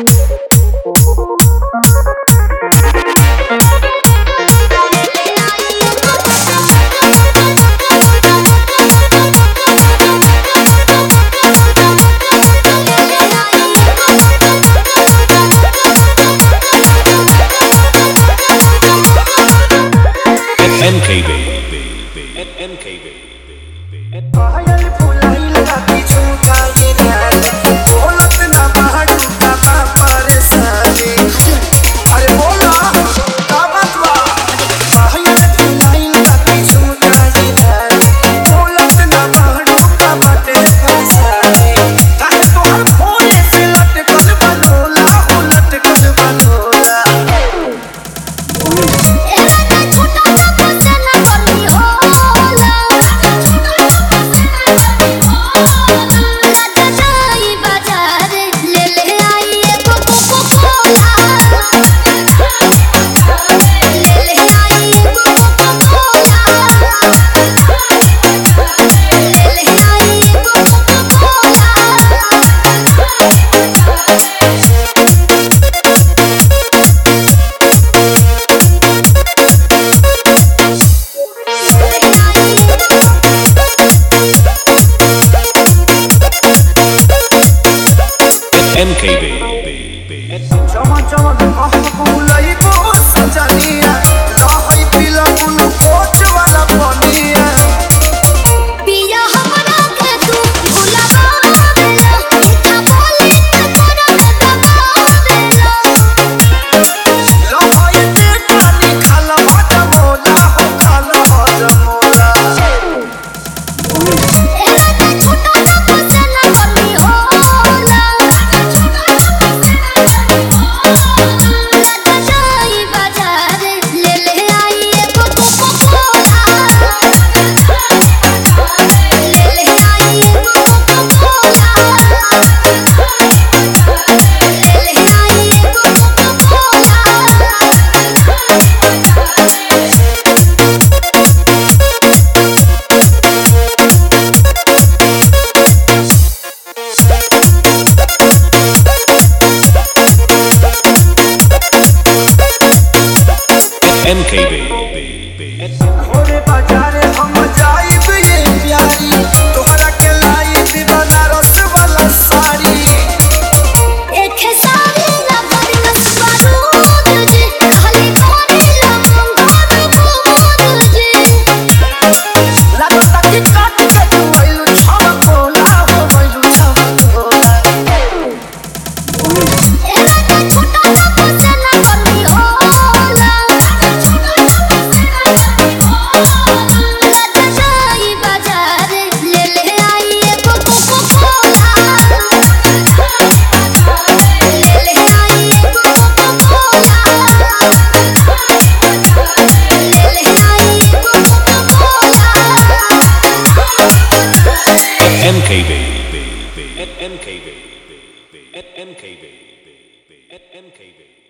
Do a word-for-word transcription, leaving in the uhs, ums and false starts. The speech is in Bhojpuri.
M K B M K B पायल फुलाइल बाकी झुमका ये ध्यान बोलत ना बाड़ू का परेशानी अरे बोला का बात बा पायल फुलाइल बाकी झुमका ये ध्यान बोलत ना बाड़ू का परेशानी काहे तोहर भोले से लटकल बनोला हो लटकल बनोला M K B चमा चमा कह बुलाई को सजनिया लहई पीला गुनु कोच वाला पनिया पिया हमरा के तू भुलावा देला मीठा बोली त तोरा में दबा देला लहई के पानी खाला भात मोला हो खाला भात मोला एला त छोटा सा फसेला कमी होला जाई बाजार ले ले आई एगो कोको कोला ले ले आई एगो कोको कोला ले ले आई एगो कोको M K B ओरे बाजारे हम जाइब ये प्यारी तोहरा के लाइब बनारस वाला साड़ी एक सारी ना बरस बारूद जी खाली करेला मंगोर बूद जी लागता कि काट के तू आइलू छवा कोला हो आइलू छवा कोला एला त छोटा सा फसेला कमी होला जाई बाजार ले ले आई एगो कोको कोला ले ले आई एगो कोको कोला ले ले आई एगो Coca Cola M K B M K B M K B M K B